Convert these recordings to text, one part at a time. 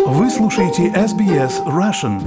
Вы слушаете SBS Russian.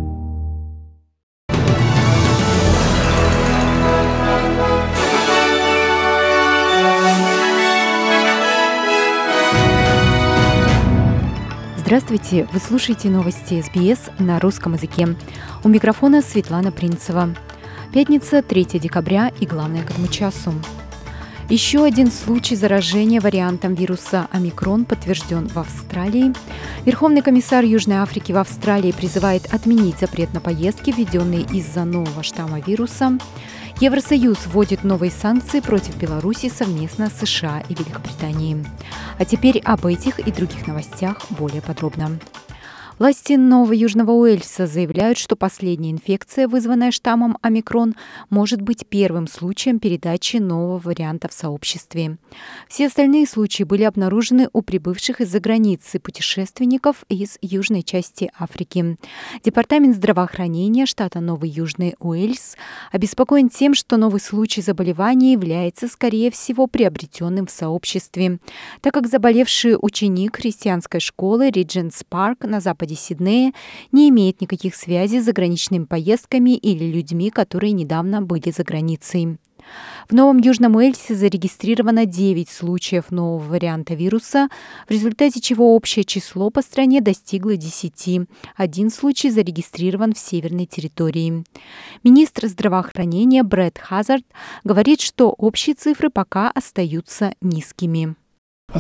Здравствуйте! Вы слушаете новости SBS на русском языке. У микрофона Светлана Принцева. Пятница, 3 декабря и главное к этому часу. Еще один случай заражения вариантом вируса омикрон подтвержден в Австралии. Верховный комиссар Южной Африки в Австралии призывает отменить запрет на поездки, введенные из-за нового штамма вируса. Евросоюз вводит новые санкции против Беларуси совместно с США и Великобританией. А теперь об этих и других новостях более подробно. Власти Нового Южного Уэльса заявляют, что последняя инфекция, вызванная штаммом омикрон, может быть первым случаем передачи нового варианта в сообществе. Все остальные случаи были обнаружены у прибывших из-за границы путешественников из южной части Африки. Департамент здравоохранения штата Новый Южный Уэльс обеспокоен тем, что новый случай заболевания является, скорее всего, приобретенным в сообществе, так как заболевший ученик христианской школы Риджентс Парк на западе Сиднея не имеет никаких связей с заграничными поездками или людьми, которые недавно были за границей. В Новом Южном Уэльсе зарегистрировано 9 случаев нового варианта вируса, в результате чего общее число по стране достигло 10. Один случай зарегистрирован в северной территории. Министр здравоохранения Брэд Хазард говорит, что общие цифры пока остаются низкими. Я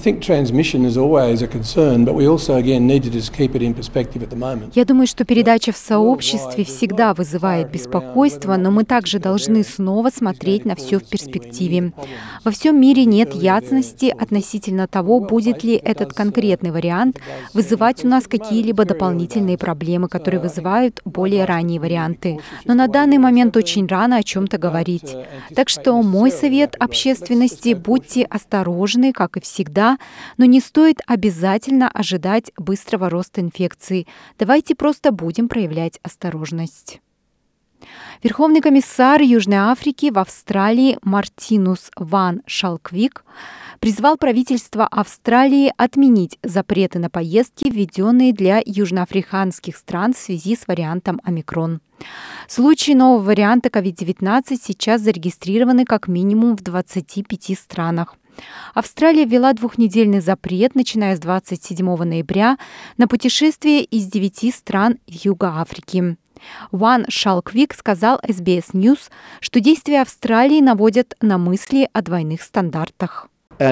думаю, что передача в сообществе всегда вызывает беспокойство, но мы также должны снова смотреть на все в перспективе. Во всем мире нет ясности относительно того, будет ли этот конкретный вариант вызывать у нас какие-либо дополнительные проблемы, которые вызывают более ранние варианты. Но на данный момент очень рано о чем-то говорить. Так что мой совет общественности – будьте осторожны, как и всегда, но не стоит обязательно ожидать быстрого роста инфекции. Давайте просто будем проявлять осторожность. Верховный комиссар Южной Африки в Австралии Мартинус ван Шалквик призвал правительство Австралии отменить запреты на поездки, введенные для южноафриканских стран в связи с вариантом омикрон. Случаи нового варианта COVID-19 сейчас зарегистрированы как минимум в 25 странах. Австралия ввела двухнедельный запрет, начиная с 27 ноября, на путешествия из 9 стран Юга Африки. Ван Шалквик сказал SBS News, что действия Австралии наводят на мысли о двойных стандартах.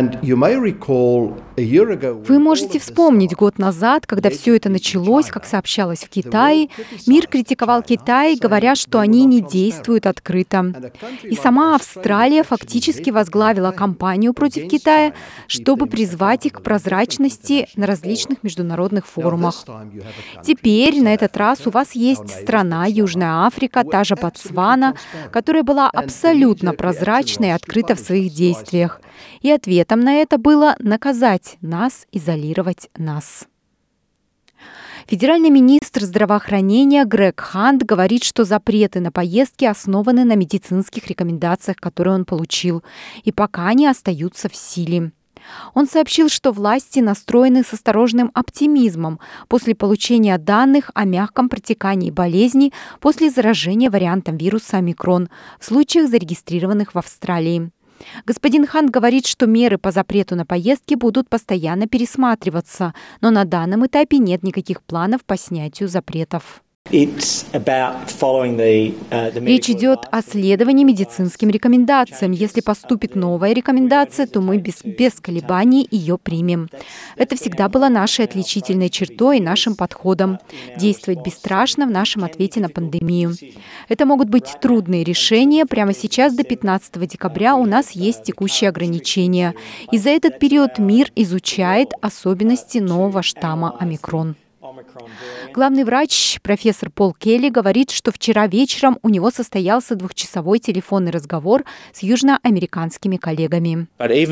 Вы можете вспомнить год назад, когда все это началось, как сообщалось в Китае, мир критиковал Китай, говоря, что они не действуют открыто. И сама Австралия фактически возглавила кампанию против Китая, чтобы призвать их к прозрачности на различных международных форумах. Теперь, на этот раз, у вас есть страна, Южная Африка, та же Ботсвана, которая была абсолютно прозрачна и открыта в своих действиях. И ответом на это было наказать нас, изолировать нас. Федеральный министр здравоохранения Грег Хант говорит, что запреты на поездки основаны на медицинских рекомендациях, которые он получил, и пока они остаются в силе. Он сообщил, что власти настроены с осторожным оптимизмом после получения данных о мягком протекании болезни после заражения вариантом вируса омикрон в случаях, зарегистрированных в Австралии. Господин Хант говорит, что меры по запрету на поездки будут постоянно пересматриваться, но на данном этапе нет никаких планов по снятию запретов. Речь идет о следовании медицинским рекомендациям. Если поступит новая рекомендация, то мы без колебаний ее примем. Это всегда было нашей отличительной чертой и нашим подходом – действовать бесстрашно в нашем ответе на пандемию. Это могут быть трудные решения. Прямо сейчас, до 15 декабря, у нас есть текущие ограничения. И за этот период мир изучает особенности нового штамма омикрон. Главный врач, профессор Пол Келли, говорит, что вчера вечером у него состоялся двухчасовой телефонный разговор с южноамериканскими коллегами.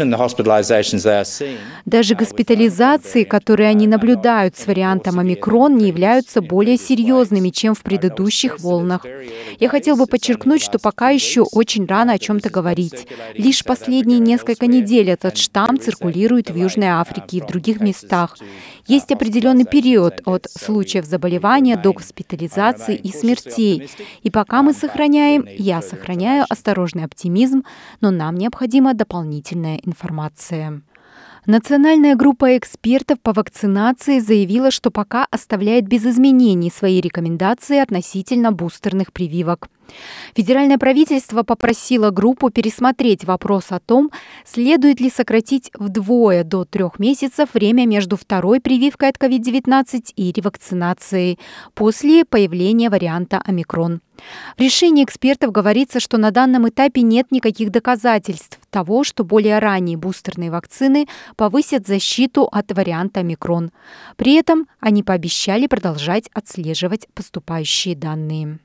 Даже госпитализации, которые они наблюдают с вариантом омикрон, не являются более серьезными, чем в предыдущих волнах. Я хотел бы подчеркнуть, что пока еще очень рано о чем-то говорить. Лишь последние несколько недель этот штамм циркулирует в Южной Африке и в других местах. Есть определенный период от от случаев заболевания до госпитализации и смертей. И пока мы сохраняем, я сохраняю осторожный оптимизм, но нам необходима дополнительная информация. Национальная группа экспертов по вакцинации заявила, что пока оставляет без изменений свои рекомендации относительно бустерных прививок. Федеральное правительство попросило группу пересмотреть вопрос о том, следует ли сократить вдвое до 3 месяцев время между второй прививкой от COVID-19 и ревакцинацией после появления варианта омикрон. В решении экспертов говорится, что на данном этапе нет никаких доказательств того, что более ранние бустерные вакцины повысят защиту от варианта омикрон. При этом они пообещали продолжать отслеживать поступающие данные.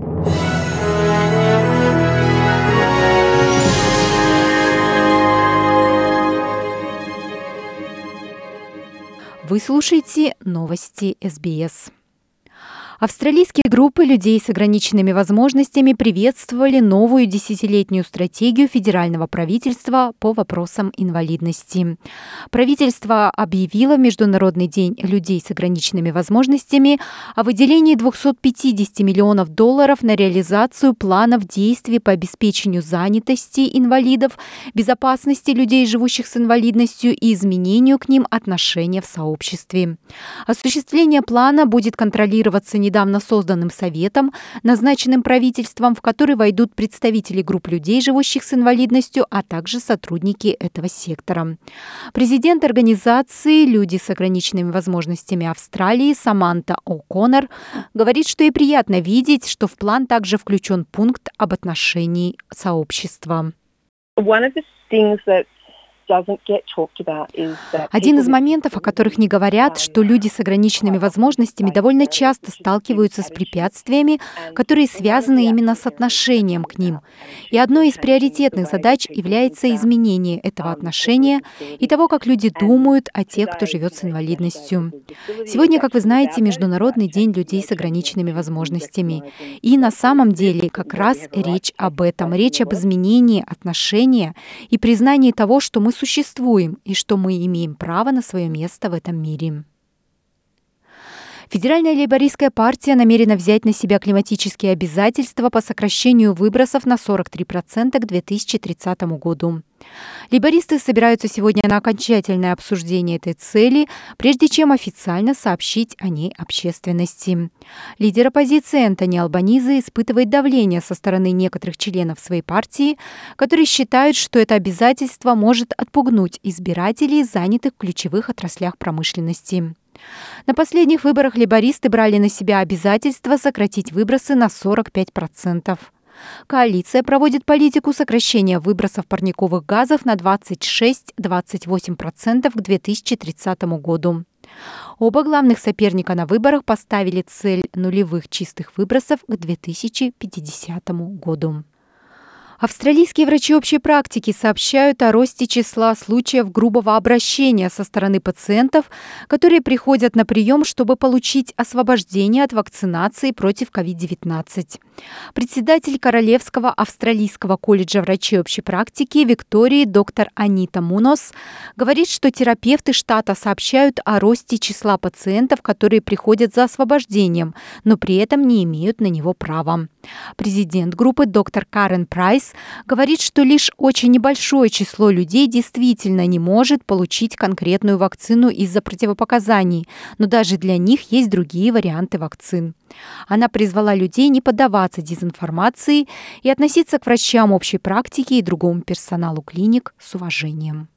Вы слушаете новости СБС. Австралийские группы людей с ограниченными возможностями приветствовали новую 10-летнюю стратегию федерального правительства по вопросам инвалидности. Правительство объявило в Международный день людей с ограниченными возможностями о выделении $250 миллионов на реализацию планов действий по обеспечению занятости инвалидов, безопасности людей, живущих с инвалидностью, и изменению к ним отношения в сообществе. Осуществление плана будет контролироваться недавно созданным советом, назначенным правительством, в который войдут представители групп людей, живущих с инвалидностью, а также сотрудники этого сектора. Президент организации «Люди с ограниченными возможностями Австралии» Саманта О'Коннор говорит, что ей приятно видеть, что в план также включен пункт об отношении сообщества. Один из моментов, о которых не говорят, что люди с ограниченными возможностями довольно часто сталкиваются с препятствиями, которые связаны именно с отношением к ним. И одной из приоритетных задач является изменение этого отношения и того, как люди думают о тех, кто живет с инвалидностью. Сегодня, как вы знаете, Международный день людей с ограниченными возможностями. И на самом деле как раз речь об этом. Речь об изменении отношения и признании того, что мы существуем и что мы имеем право на свое место в этом мире. Федеральная лейбористская партия намерена взять на себя климатические обязательства по сокращению выбросов на 43% к 2030 году. Лейбористы собираются сегодня на окончательное обсуждение этой цели, прежде чем официально сообщить о ней общественности. Лидер оппозиции Энтони Албанизы испытывает давление со стороны некоторых членов своей партии, которые считают, что это обязательство может отпугнуть избирателей, занятых в ключевых отраслях промышленности. На последних выборах лейбористы брали на себя обязательство сократить выбросы на 45%. Коалиция проводит политику сокращения выбросов парниковых газов на 26-28% к 2030 году. Оба главных соперника на выборах поставили цель нулевых чистых выбросов к 2050 году. Австралийские врачи общей практики сообщают о росте числа случаев грубого обращения со стороны пациентов, которые приходят на прием, чтобы получить освобождение от вакцинации против COVID-19. Председатель Королевского австралийского колледжа врачей общей практики Виктории доктор Анита Мунос говорит, что терапевты штата сообщают о росте числа пациентов, которые приходят за освобождением, но при этом не имеют на него права. Президент группы доктор Карен Прайс говорит, что лишь очень небольшое число людей действительно не может получить конкретную вакцину из-за противопоказаний, но даже для них есть другие варианты вакцин. Она призвала людей не поддаваться дезинформации и относиться к врачам общей практики и другому персоналу клиник с уважением.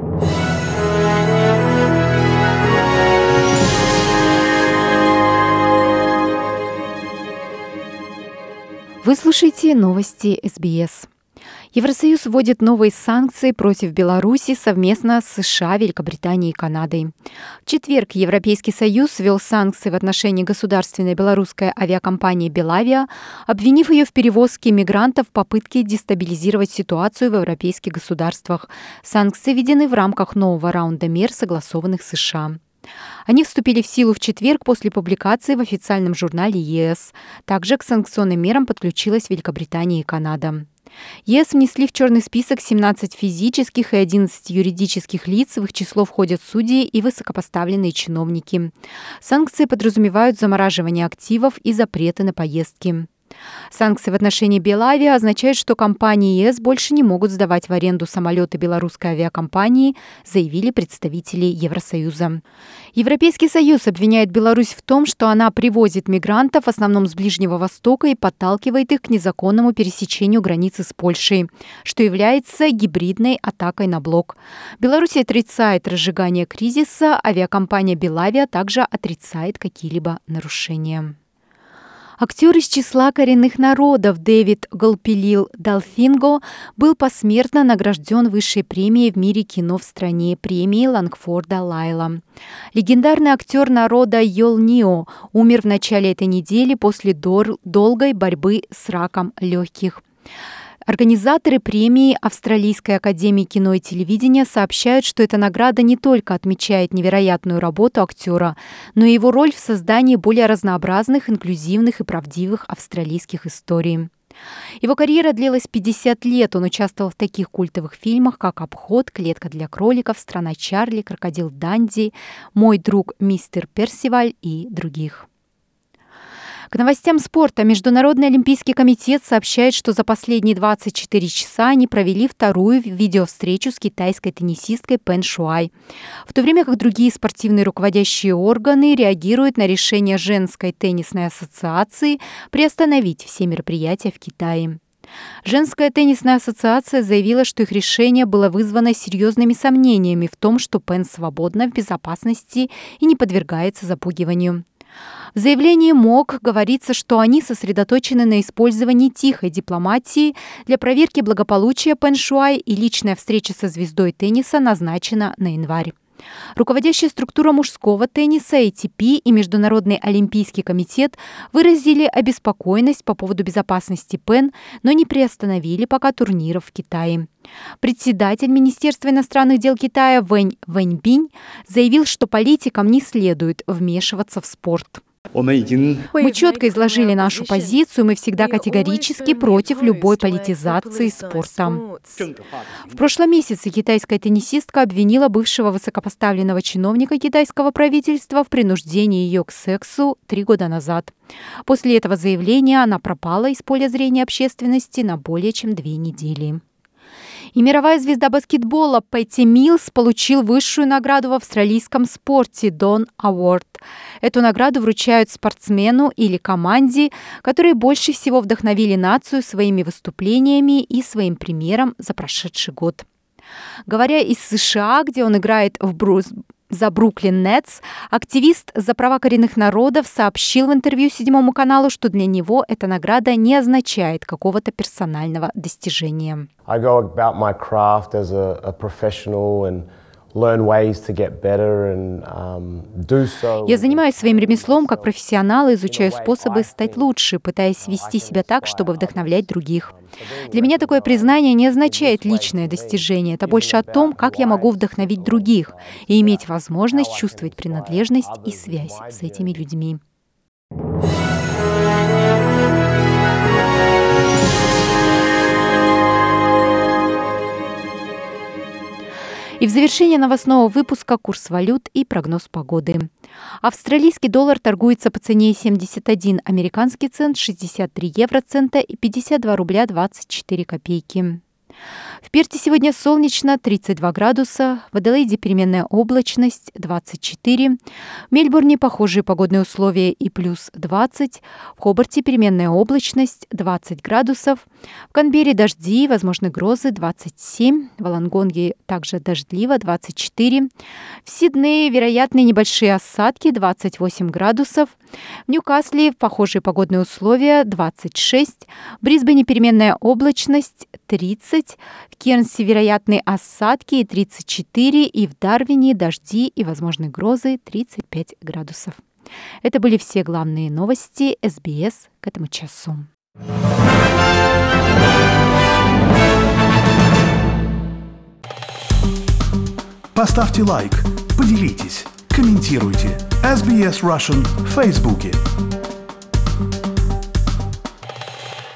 Вы слушаете новости СБС. Евросоюз вводит новые санкции против Беларуси совместно с США, Великобританией и Канадой. В четверг Европейский Союз ввел санкции в отношении государственной белорусской авиакомпании «Белавиа», обвинив ее в перевозке мигрантов в попытке дестабилизировать ситуацию в европейских государствах. Санкции введены в рамках нового раунда мер, согласованных с США. Они вступили в силу в четверг после публикации в официальном журнале ЕС. Также к санкционным мерам подключилась Великобритания и Канада. ЕС внесли в черный список 17 физических и 11 юридических лиц, в их число входят судьи и высокопоставленные чиновники. Санкции подразумевают замораживание активов и запреты на поездки. Санкции в отношении Белавиа означают, что компании ЕС больше не могут сдавать в аренду самолеты белорусской авиакомпании, заявили представители Евросоюза. Европейский Союз обвиняет Беларусь в том, что она привозит мигрантов, в основном с Ближнего Востока, и подталкивает их к незаконному пересечению границы с Польшей, что является гибридной атакой на блок. Беларусь отрицает разжигание кризиса, авиакомпания Белавиа также отрицает какие-либо нарушения. Актер из числа коренных народов Дэвид Голпилил Далфинго был посмертно награжден высшей премией в мире кино в стране, премией Лангфорда Лайла. Легендарный актер народа Йолнио умер в начале этой недели после долгой борьбы с раком легких. Организаторы премии Австралийской академии кино и телевидения сообщают, что эта награда не только отмечает невероятную работу актера, но и его роль в создании более разнообразных, инклюзивных и правдивых австралийских историй. Его карьера длилась 50 лет. Он участвовал в таких культовых фильмах, как «Обход», «Клетка для кроликов», «Страна Чарли», «Крокодил Данди», «Мой друг мистер Персиваль» и других. К новостям спорта. Международный олимпийский комитет сообщает, что за последние 24 часа они провели вторую видеовстречу с китайской теннисисткой Пэн Шуай, в то время как другие спортивные руководящие органы реагируют на решение Женской теннисной ассоциации приостановить все мероприятия в Китае. Женская теннисная ассоциация заявила, что их решение было вызвано серьезными сомнениями в том, что Пэн свободна, в безопасности и не подвергается запугиванию. В заявлении МОК говорится, что они сосредоточены на использовании тихой дипломатии для проверки благополучия Пэн Шуай, и личная встреча со звездой тенниса назначена на январь. Руководящая структура мужского тенниса ATP и Международный олимпийский комитет выразили обеспокоенность по поводу безопасности Пэн, но не приостановили пока турниров в Китае. Председатель Министерства иностранных дел Китая Вэнь Вэньбинь заявил, что политикам не следует вмешиваться в спорт. Мы четко изложили нашу позицию, мы всегда категорически против любой политизации спорта. В прошлом месяце китайская теннисистка обвинила бывшего высокопоставленного чиновника китайского правительства в принуждении ее к сексу 3 года назад. После этого заявления она пропала из поля зрения общественности на более чем 2 недели. И мировая звезда баскетбола Пэтти Миллс получил высшую награду в австралийском спорте Dawn Award. Эту награду вручают спортсмену или команде, которые больше всего вдохновили нацию своими выступлениями и своим примером за прошедший год. Говоря из США, где он играет за Бруклин Нетс, активист за права коренных народов сообщил в интервью 7 каналу, что для него эта награда не означает какого-то персонального достижения. Я занимаюсь своим ремеслом как профессионал и изучаю способы стать лучше, пытаясь вести себя так, чтобы вдохновлять других. Для меня такое признание не означает личное достижение. Это больше о том, как я могу вдохновить других и иметь возможность чувствовать принадлежность и связь с этими людьми. И в завершение новостного выпуска курс валют и прогноз погоды. Австралийский доллар торгуется по цене 71 американский цент, 63 евроцента и 52 рубля 24 копейки. В Перте сегодня солнечно, 32 градуса, в Аделаиде переменная облачность, 24, в Мельбурне похожие погодные условия и плюс 20, в Хобарте переменная облачность, 20 градусов, в Канберре дожди, возможны грозы, 27, в Волонгонге также дождливо, 24, в Сиднее вероятны небольшие осадки, 28 градусов, в Ньюкасле похожие погодные условия, 26, в Брисбене переменная облачность, 30, в Кернсе вероятны осадки и 34, и в Дарвине дожди и возможны грозы 35 градусов. Это были все главные новости СБС к этому часу. Поставьте лайк, поделитесь, комментируйте. SBS Russian в Фейсбуке.